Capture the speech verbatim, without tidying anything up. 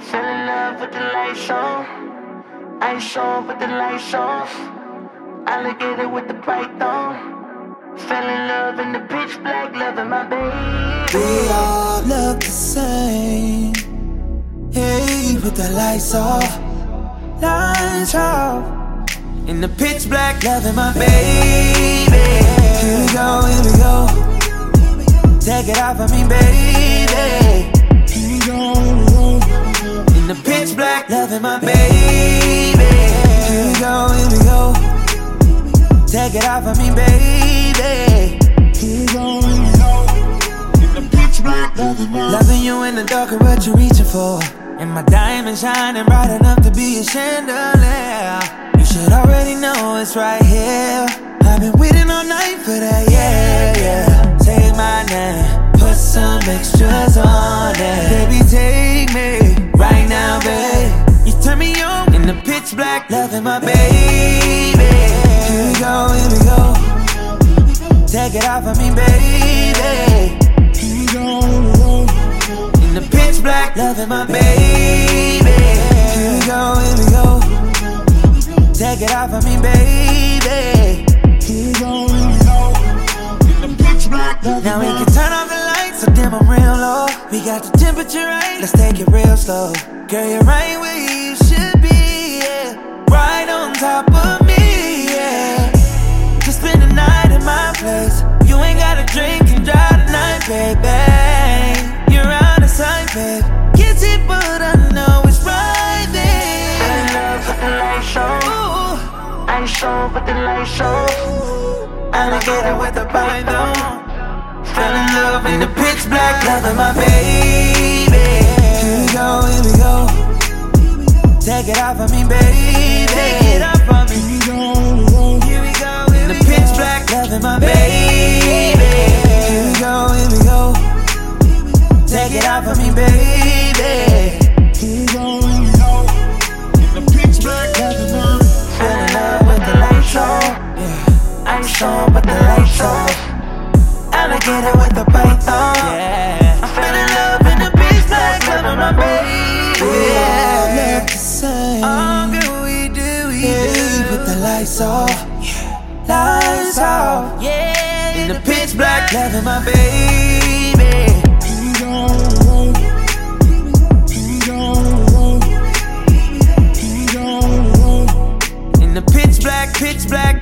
Fell in love with the lights on. Ice on with the lights off. Alligator with the python. Fell in love in the pitch black, loving my baby. We all look the same. Hey, with the lights off, lights off. In the pitch black, loving my baby. Here we go, here we go. Take it off of me, baby. Here we go, here we go. In the pitch black, loving my baby. Here we go, here we go. Take it off of me, baby. Here we go, here we go. In the pitch black, loving my baby. Loving you in the dark, what you reaching for? And my diamond shining bright enough to be a chandelier. You should already know it's right here. I've been waiting all night for that, yeah, yeah. Take my name, put some extras on it. Baby, take me right now, babe. You turn me on in the pitch black, loving my baby. Here we go, here we go. Take it off of me, baby. Here we go, here we go. In the pitch black, loving my baby. Here we go, here we go. Take it off of me, baby. Here we go, here we go. In the pitch black, now we can turn off the lights, so dim I'm real low. We got the temperature right, let's take it real slow. Girl, you're right where you should be, yeah. Right on top of me, yeah. Just spend the night in my place. You ain't gotta drink and drive tonight, baby. You're out of sight, babe. Can't see, but I know it's right there. Fell in love with the lights on. Ice on with the lights off. Alligator with the python. Fell in love in the pitch black, loving my baby. Here we go, here we go. Take it off of me, baby. Take it off of me. Here we go, here we go. Here we go, in the pitch black, loving my baby. Here we go, here we go. Take it off of me, baby. Here we go, here we go. In the pitch black, loving my baby. Fell in love with the lights on. Yeah. Ice on with the lights off. Alligator with the python. Yeah. I fell in love in the pitch black, loving my baby. We all look the same. All good we do, we Yeah, do. with the lights off, yeah. Lights off, Yeah, in the pitch black, loving my baby. Here we go, here we go. Here we go, here we go. In the pitch black, pitch black.